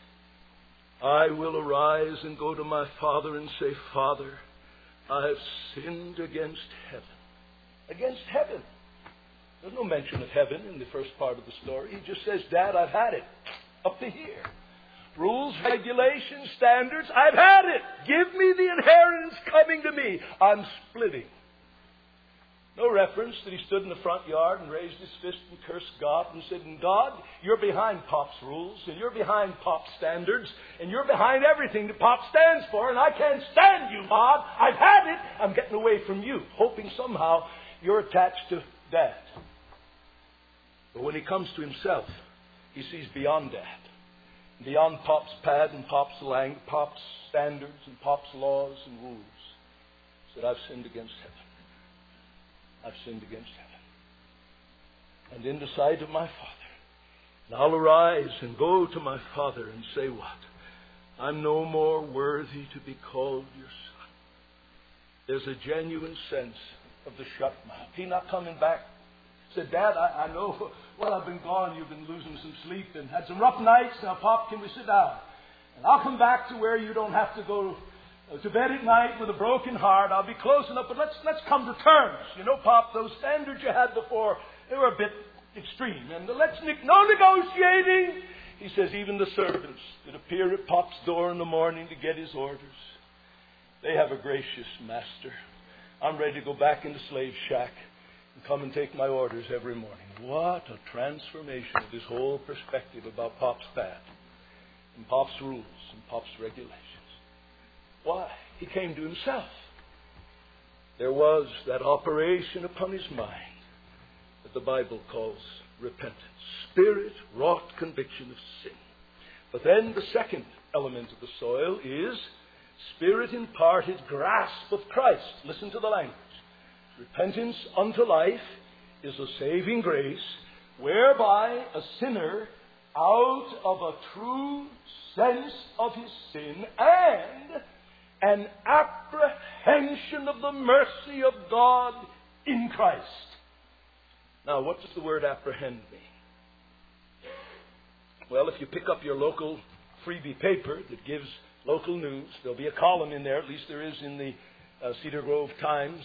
I will arise and go to my father and say, Father, I have sinned against heaven. Against heaven. There's no mention of heaven in the first part of the story. He just says, Dad, I've had it. Up to here. Rules, regulations, standards, I've had it. Give me the inheritance coming to me. I'm splitting. No reference that he stood in the front yard and raised his fist and cursed God and said, God, you're behind Pop's rules and you're behind Pop's standards and you're behind everything that Pop stands for and I can't stand you, God. I've had it. I'm getting away from you, hoping somehow you're attached to Dad. But when he comes to himself, he sees beyond that. Beyond Pop's pad and Pop's standards and Pop's laws and rules. He said, I've sinned against heaven. I've sinned against heaven. And in the sight of my Father. And I'll arise and go to my Father and say what? I'm no more worthy to be called your son. There's a genuine sense of the shut mouth. He not coming back. Said, Dad, I know while I've been gone you've been losing some sleep and had some rough nights. Now, Pop, can we sit down? And I'll come back to where you don't have to go to bed at night with a broken heart. I'll be close enough, but let's come to terms. You know, Pop, those standards you had before, they were a bit extreme. And no negotiating. He says, even the servants that appear at Pop's door in the morning to get his orders, they have a gracious master. I'm ready to go back into slave shack and come and take my orders every morning. What a transformation of his whole perspective about Pop's path and Pop's rules and Pop's regulations. Why? He came to himself. There was that operation upon his mind that the Bible calls repentance. Spirit-wrought conviction of sin. But then the second element of the soil is Spirit-imparted grasp of Christ. Listen to the language. Repentance unto life is a saving grace, whereby a sinner, out of a true sense of his sin and an apprehension of the mercy of God in Christ. Now, what does the word apprehend mean? Well, if you pick up your local freebie paper that gives local news, there'll be a column in there, at least there is in the Cedar Grove Times,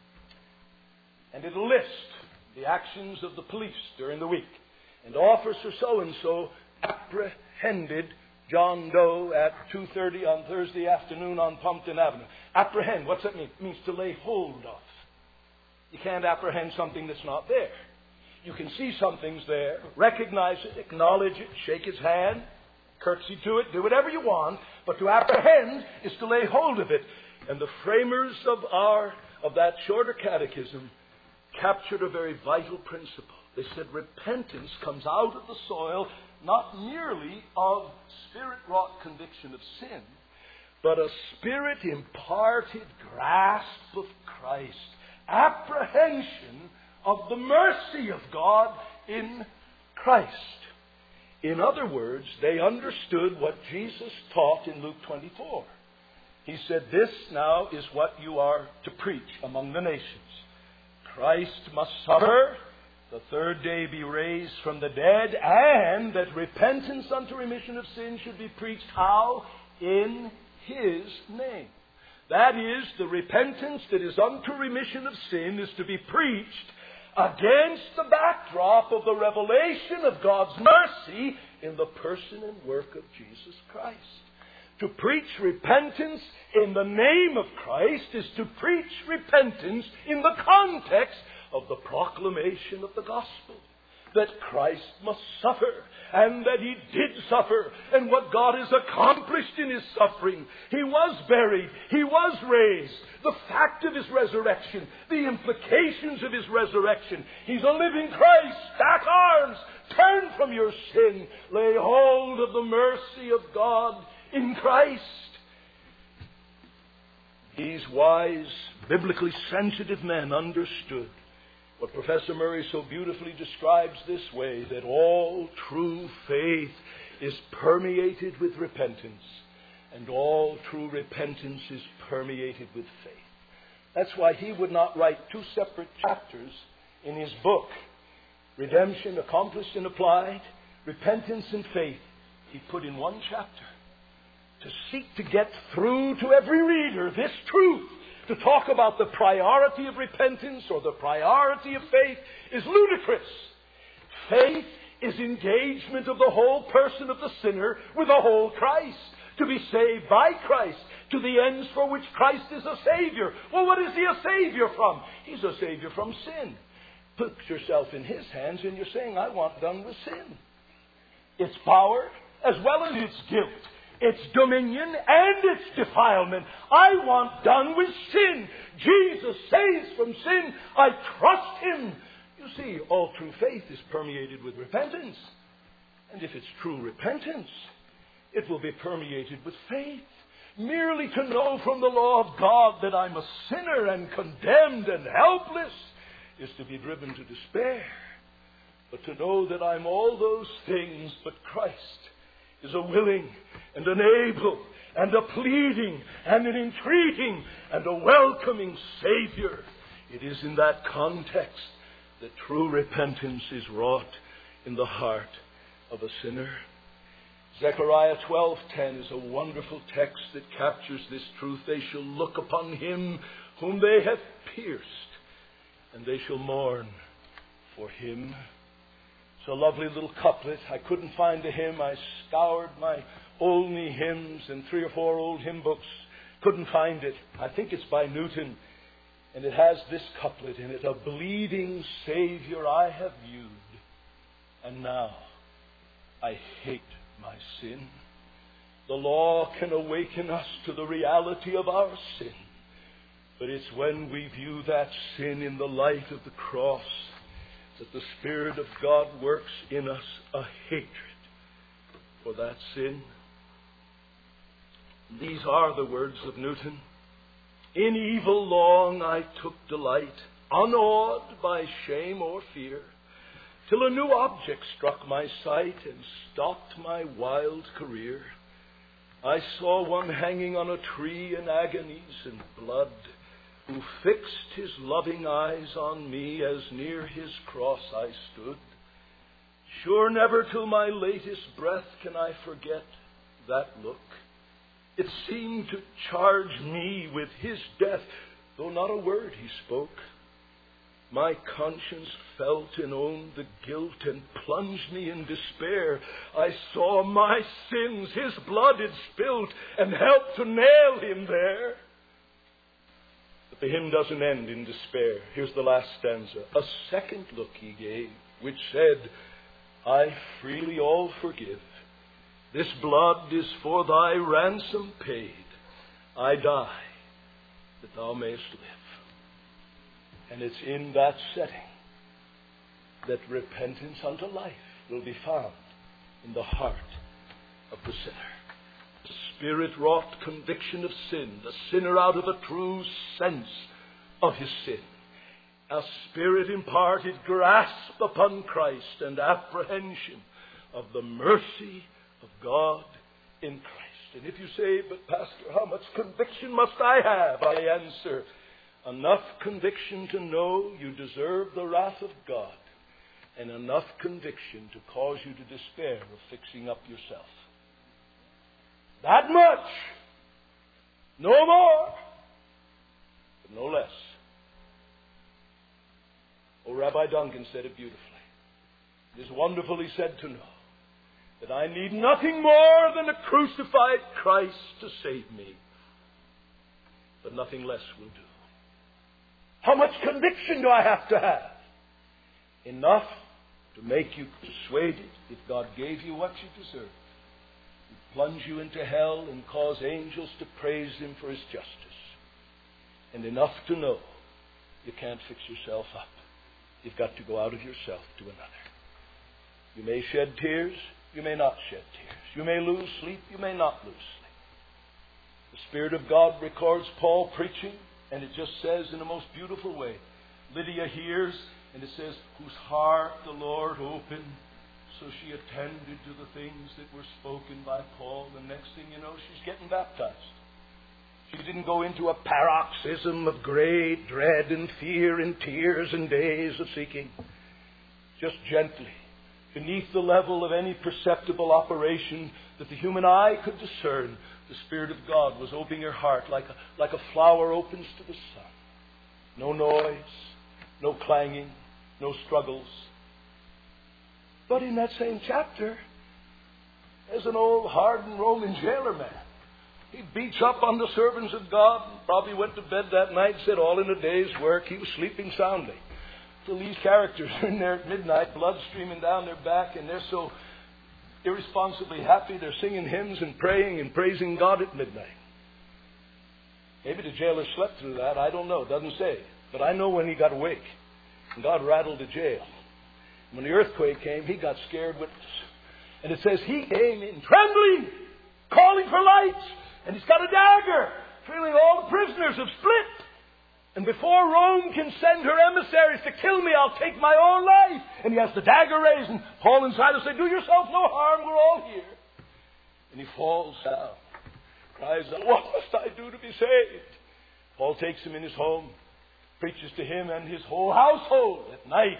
and it'll list the actions of the police during the week. And Officer so-and-so apprehended John Doe at 2:30 on Thursday afternoon on Pumpkin Avenue. Apprehend, what's that mean? It means to lay hold of. You can't apprehend something that's not there. You can see something's there, recognize it, acknowledge it, shake his hand, curtsy to it, do whatever you want, but to apprehend is to lay hold of it. And the framers of that shorter catechism captured a very vital principle. They said repentance comes out of the soil not merely of Spirit-wrought conviction of sin, but a Spirit-imparted grasp of Christ, apprehension of the mercy of God in Christ. In other words, they understood what Jesus taught in Luke 24. He said, this now is what you are to preach among the nations. Christ must suffer, the third day be raised from the dead, and that repentance unto remission of sin should be preached how? In His name. That is, the repentance that is unto remission of sin is to be preached against the backdrop of the revelation of God's mercy in the person and work of Jesus Christ. To preach repentance in the name of Christ is to preach repentance in the context of the proclamation of the gospel. That Christ must suffer, and that He did suffer, and what God has accomplished in His suffering. He was buried, He was raised. The fact of His resurrection, the implications of His resurrection. He's a living Christ. Stack arms, turn from your sin, lay hold of the mercy of God in Christ. These wise, biblically sensitive men understood what Professor Murray so beautifully describes this way, that all true faith is permeated with repentance, and all true repentance is permeated with faith. That's why he would not write two separate chapters in his book, Redemption Accomplished and Applied, Repentance and Faith. He put in one chapter to seek to get through to every reader this truth. To talk about the priority of repentance or the priority of faith is ludicrous. Faith is engagement of the whole person of the sinner with the whole Christ. To be saved by Christ to the ends for which Christ is a Savior. Well, what is He a Savior from? He's a Savior from sin. Put yourself in His hands and you're saying, I want done with sin. Its power as well as its guilt. Its dominion and its defilement. I want done with sin. Jesus saves from sin. I trust Him. You see, all true faith is permeated with repentance. And if it's true repentance, it will be permeated with faith. Merely to know from the law of God that I'm a sinner and condemned and helpless is to be driven to despair. But to know that I'm all those things but Christ is a willing and an able and a pleading and an entreating and a welcoming Savior. It is in that context that true repentance is wrought in the heart of a sinner. Zechariah 12:10 is a wonderful text that captures this truth. They shall look upon Him whom they have pierced, and they shall mourn for Him. It's a lovely little couplet. I couldn't find a hymn. I scoured my only hymns and 3 or 4 old hymn books. Couldn't find it. I think it's by Newton. And it has this couplet in it: a bleeding Savior I have viewed, and now I hate my sin. The law can awaken us to the reality of our sin, but it's when we view that sin in the light of the cross that the Spirit of God works in us a hatred for that sin. These are the words of Newton. In evil long I took delight, unawed by shame or fear, till a new object struck my sight and stopped my wild career. I saw one hanging on a tree in agonies and blood, who fixed his loving eyes on me as near his cross I stood. Sure never till my latest breath can I forget that look. It seemed to charge me with his death, though not a word he spoke. My conscience felt and owned the guilt and plunged me in despair. I saw my sins, his blood had spilt, and helped to nail him there. But the hymn doesn't end in despair. Here's the last stanza. A second look he gave, which said, I freely all forgive. This blood is for thy ransom paid. I die, that thou mayest live. And it's in that setting that repentance unto life will be found in the heart of the sinner. The Spirit-wrought conviction of sin, the sinner out of a true sense of his sin. A Spirit-imparted grasp upon Christ and apprehension of the mercy of God in Christ. And if you say, but Pastor, how much conviction must I have? I answer, enough conviction to know you deserve the wrath of God, and enough conviction to cause you to despair of fixing up yourself. That much. No more, but no less. Oh, Rabbi Duncan said it beautifully. It is wonderful, he said, to know that I need nothing more than a crucified Christ to save me, but nothing less will do. How much conviction do I have to have? Enough to make you persuaded if God gave you what you deserve, to plunge you into hell and cause angels to praise Him for His justice. And enough to know you can't fix yourself up. You've got to go out of yourself to another. You may shed tears, you may not shed tears. You may lose sleep, you may not lose sleep. The Spirit of God records Paul preaching, and it just says in the most beautiful way, Lydia hears, and it says, whose heart the Lord opened, so she attended to the things that were spoken by Paul. The next thing you know, she's getting baptized. She didn't go into a paroxysm of great dread and fear and tears and days of seeking. Just gently, beneath the level of any perceptible operation that the human eye could discern, the Spirit of God was opening her heart like a flower opens to the sun. No noise, no clanging, no struggles. But in that same chapter, there's an old hardened Roman jailer man. He beats up on the servants of God, probably went to bed that night, said all in a day's work. He was sleeping soundly. So these characters are in there at midnight, blood streaming down their back, and they're so irresponsibly happy. They're singing hymns and praying and praising God at midnight. Maybe the jailer slept through that. I don't know. It doesn't say. But I know when he got awake. And God rattled the jail. When the earthquake came, he got scared witness. And it says he came in trembling, calling for lights. And he's got a dagger, feeling all the prisoners have split. And before Rome can send her emissaries to kill me, I'll take my own life. And he has the dagger raised, and Paul and Silas say, do yourself no harm, we're all here. And he falls down, cries out, what must I do to be saved? Paul takes him in his home, preaches to him and his whole household at night.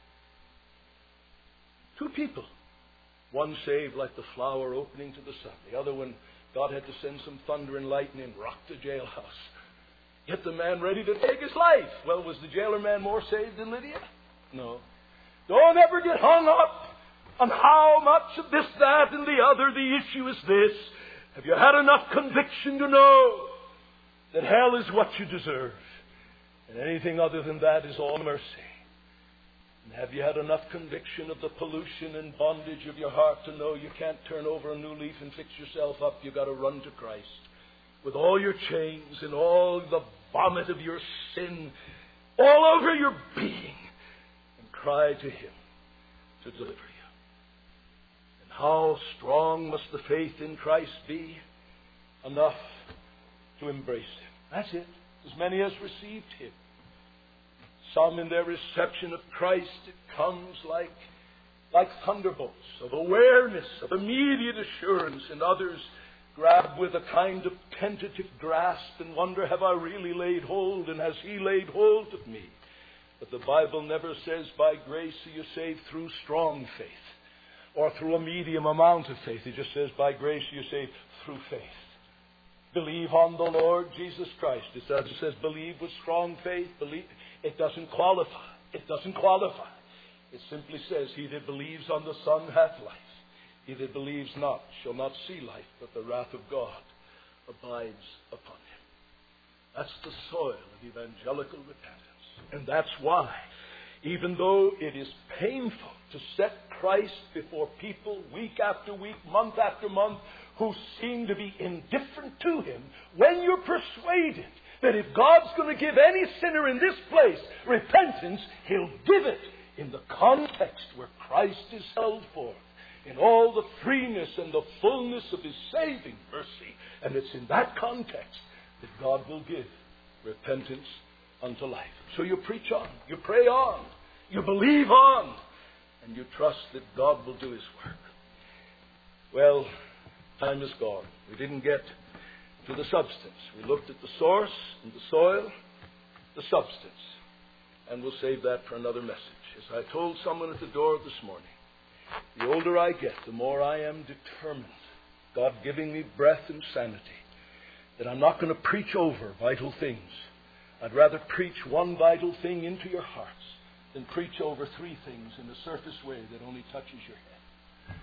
2 people. One saved like the flower opening to the sun. The other one, God had to send some thunder and lightning and rock the jailhouse. Get the man ready to take his life. Well, was the jailer man more saved than Lydia? No. Don't ever get hung up on how much of this, that, and the other. The issue is this. Have you had enough conviction to know that hell is what you deserve? And anything other than that is all mercy. And have you had enough conviction of the pollution and bondage of your heart to know you can't turn over a new leaf and fix yourself up? You've got to run to Christ with all your chains and all the vomit of your sin all over your being, and cry to Him to deliver you. And how strong must the faith in Christ be? Enough to embrace Him. That's it. As many as received Him. Some in their reception of Christ, it comes like thunderbolts of awareness, of immediate assurance, and others grab with a kind of tentative grasp and wonder, have I really laid hold, and has He laid hold of me? But the Bible never says by grace are you saved through strong faith or through a medium amount of faith. It just says by grace are you saved through faith. Believe on the Lord Jesus Christ. It says believe with strong faith. Believe. It doesn't qualify. It doesn't qualify. It simply says, he that believes on the Son hath life. He that believes not shall not see life, but the wrath of God abides upon him. That's the soil of evangelical repentance. And that's why, even though it is painful to set Christ before people week after week, month after month, who seem to be indifferent to Him, when you're persuaded that if God's going to give any sinner in this place repentance, He'll give it in the context where Christ is held forth, in all the freeness and the fullness of His saving mercy. And it's in that context that God will give repentance unto life. So you preach on, you pray on, you believe on, and you trust that God will do His work. Well, time is gone. We didn't get to the substance. We looked at the source and the soil, the substance. And we'll save that for another message. As I told someone at the door this morning, the older I get, the more I am determined, God giving me breath and sanity, that I'm not going to preach over vital things. I'd rather preach one vital thing into your hearts than preach over three things in a surface way that only touches your head.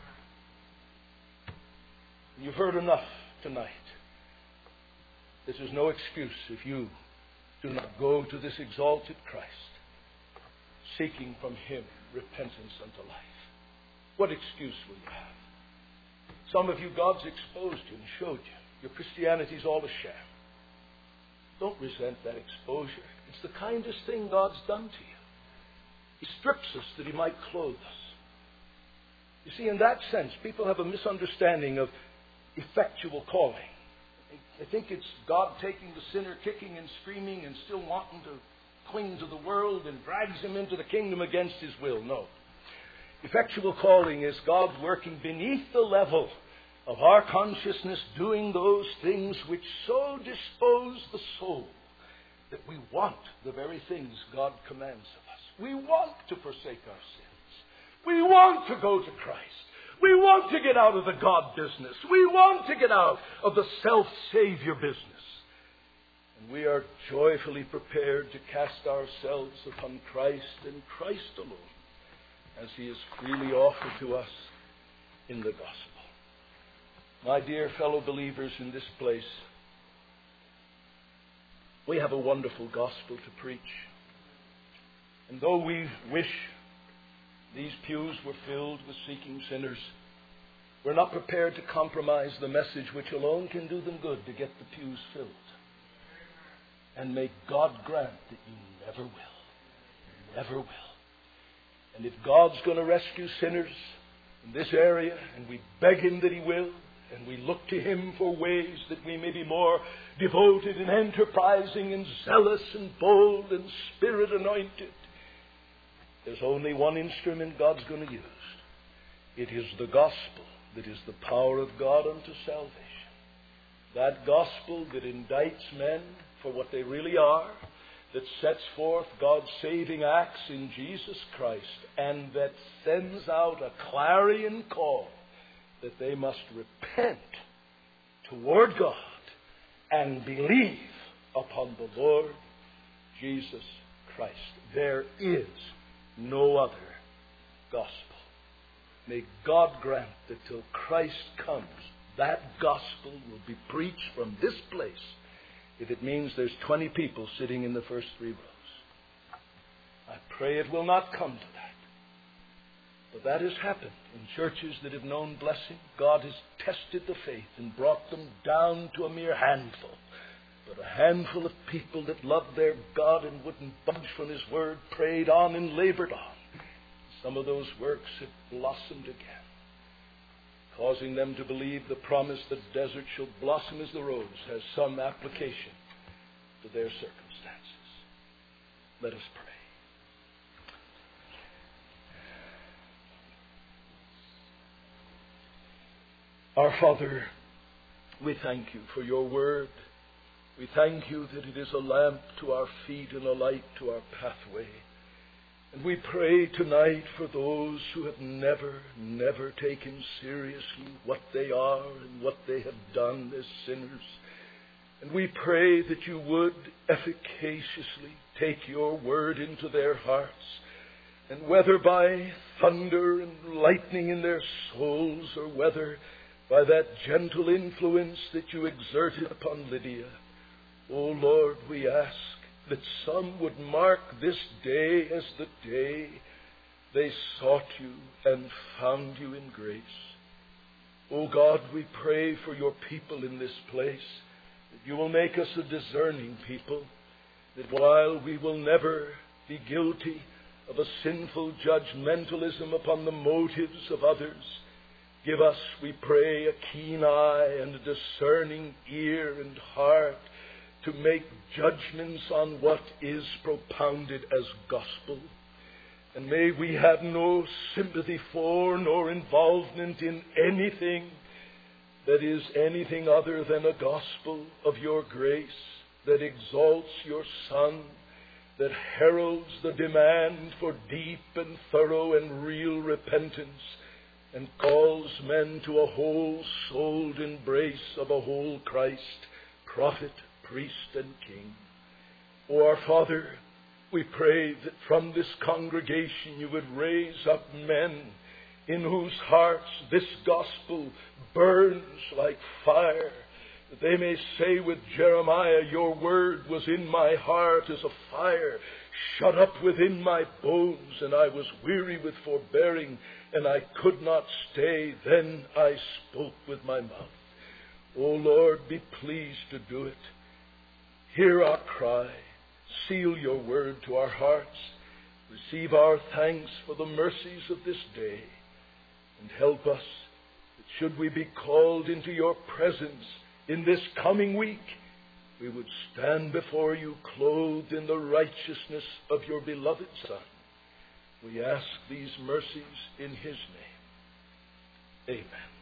You've heard enough tonight. This is no excuse if you do not go to this exalted Christ, seeking from Him repentance unto life. What excuse will you have? Some of you, God's exposed you and showed you. Your Christianity's all a sham. Don't resent that exposure. It's the kindest thing God's done to you. He strips us that He might clothe us. You see, in that sense, people have a misunderstanding of effectual calling. They think it's God taking the sinner kicking and screaming and still wanting to cling to the world and drags him into the kingdom against his will. No. Effectual calling is God working beneath the level of our consciousness, doing those things which so dispose the soul that we want the very things God commands of us. We want to forsake our sins. We want to go to Christ. We want to get out of the God business. We want to get out of the self-savior business. And we are joyfully prepared to cast ourselves upon Christ and Christ alone, as He is freely offered to us in the gospel. My dear fellow believers in this place, we have a wonderful gospel to preach. And though we wish these pews were filled with seeking sinners, we're not prepared to compromise the message which alone can do them good to get the pews filled. And may God grant that you never will. Never will. And if God's going to rescue sinners in this area, and we beg Him that He will, and we look to Him for ways that we may be more devoted and enterprising and zealous and bold and Spirit anointed, there's only one instrument God's going to use. It is the gospel that is the power of God unto salvation. That gospel that indicts men for what they really are, that sets forth God's saving acts in Jesus Christ, and that sends out a clarion call that they must repent toward God and believe upon the Lord Jesus Christ. There is no other gospel. May God grant that till Christ comes, that gospel will be preached from this place if it means there's 20 people sitting in the first 3 rows. I pray it will not come to that. But that has happened in churches that have known blessing. God has tested the faith and brought them down to a mere handful. But a handful of people that loved their God and wouldn't budge from His Word, prayed on and labored on. Some of those works have blossomed again, causing them to believe the promise that the desert shall blossom as the rose has some application to their circumstances. Let us pray. Our Father, we thank You for Your Word. We thank You that it is a lamp to our feet and a light to our pathway. And we pray tonight for those who have never taken seriously what they are and what they have done as sinners. And we pray that You would efficaciously take Your Word into their hearts, and whether by thunder and lightning in their souls, or whether by that gentle influence that You exerted upon Lydia, O Lord, we ask that some would mark this day as the day they sought You and found You in grace. O God, we pray for Your people in this place, that You will make us a discerning people, that while we will never be guilty of a sinful judgmentalism upon the motives of others, give us, we pray, a keen eye and a discerning ear and heart to make judgments on what is propounded as gospel. And may we have no sympathy for nor involvement in anything that is anything other than a gospel of Your grace, that exalts Your Son, that heralds the demand for deep and thorough and real repentance, and calls men to a whole-souled embrace of a whole Christ, prophet, priest, and king. O our Father, we pray that from this congregation You would raise up men in whose hearts this gospel burns like fire, that they may say with Jeremiah, Your word was in my heart as a fire, shut up within my bones, and I was weary with forbearing, and I could not stay. Then I spoke with my mouth. O Lord, be pleased to do it. Hear our cry. Seal Your word to our hearts. Receive our thanks for the mercies of this day. And help us that should we be called into Your presence in this coming week, we would stand before You clothed in the righteousness of Your beloved Son. We ask these mercies in His name. Amen.